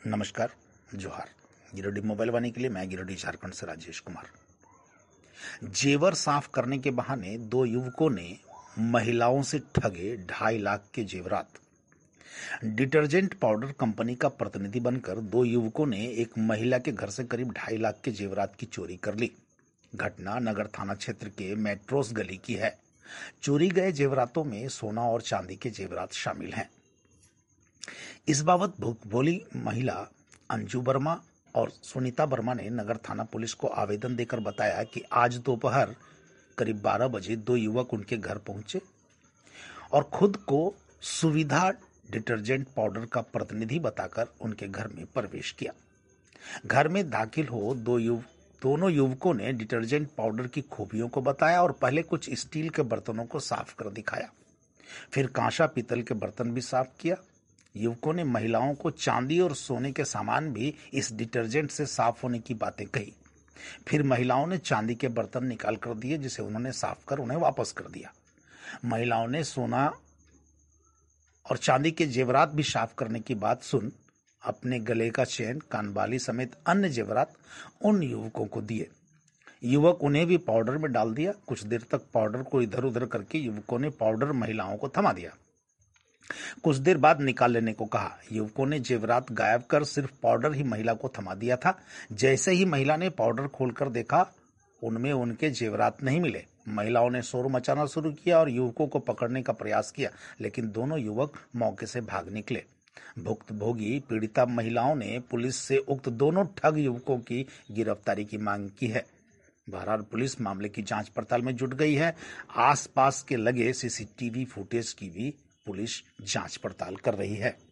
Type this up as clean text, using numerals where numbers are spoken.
नमस्कार, जोहार। गिरिडीह मोबाइल वाणी के लिए मैं गिरिडीह झारखंड से राजेश कुमार। जेवर साफ करने के बहाने दो युवकों ने महिलाओं से ठगे 2.5 लाख के जेवरात। डिटर्जेंट पाउडर कंपनी का प्रतिनिधि बनकर दो युवकों ने एक महिला के घर से करीब 2.5 लाख के जेवरात की चोरी कर ली। घटना नगर थाना क्षेत्र के मेट्रोस गली की है। चोरी गए जेवरातों में सोना और चांदी के जेवरात शामिल हैं। इस बाबत भोली महिला अंजू वर्मा और सुनीता वर्मा ने नगर थाना पुलिस को आवेदन देकर बताया कि आज दोपहर करीब 12 बजे दो युवक उनके घर पहुंचे और खुद को सुविधा डिटर्जेंट पाउडर का प्रतिनिधि बताकर उनके घर में प्रवेश किया। घर में दाखिल हो दोनों युवकों ने डिटर्जेंट पाउडर की खूबियों को बताया और पहले कुछ स्टील के बर्तनों को साफ कर दिखाया, फिर कांसा पीतल के बर्तन भी साफ किया। युवकों ने महिलाओं को चांदी और सोने के सामान भी इस डिटर्जेंट से साफ होने की बातें कही। फिर महिलाओं ने चांदी के बर्तन निकाल कर दिए, जिसे उन्होंने साफ कर उन्हें वापस कर दिया। महिलाओं ने सोना और चांदी के जेवरात भी साफ करने की बात सुन अपने गले का चेन, कानबाली समेत अन्य जेवरात उन युवकों को दिए। युवक उन्हें भी पाउडर में डाल दिया। कुछ देर तक पाउडर को इधर उधर करके युवकों ने पाउडर महिलाओं को थमा दिया। कुछ देर बाद निकाल लेने को कहा। युवकों ने जेवरात गायब कर सिर्फ पाउडर ही महिला को थमा दिया था। जैसे ही महिला ने पाउडर खोलकर देखा, उनमें उनके जेवरात नहीं मिले। महिलाओं ने शोर मचाना शुरू किया और युवकों को पकड़ने का प्रयास किया, लेकिन दोनों युवक मौके से भाग निकले। भुक्तभोगी पीड़िता महिलाओं ने पुलिस से उक्त दोनों ठग युवकों की गिरफ्तारी की मांग की है। बहरहाल पुलिस मामले की जांच पड़ताल में जुट गई है। आसपास के लगे सीसीटीवी फुटेज की भी पुलिस जांच पड़ताल कर रही है।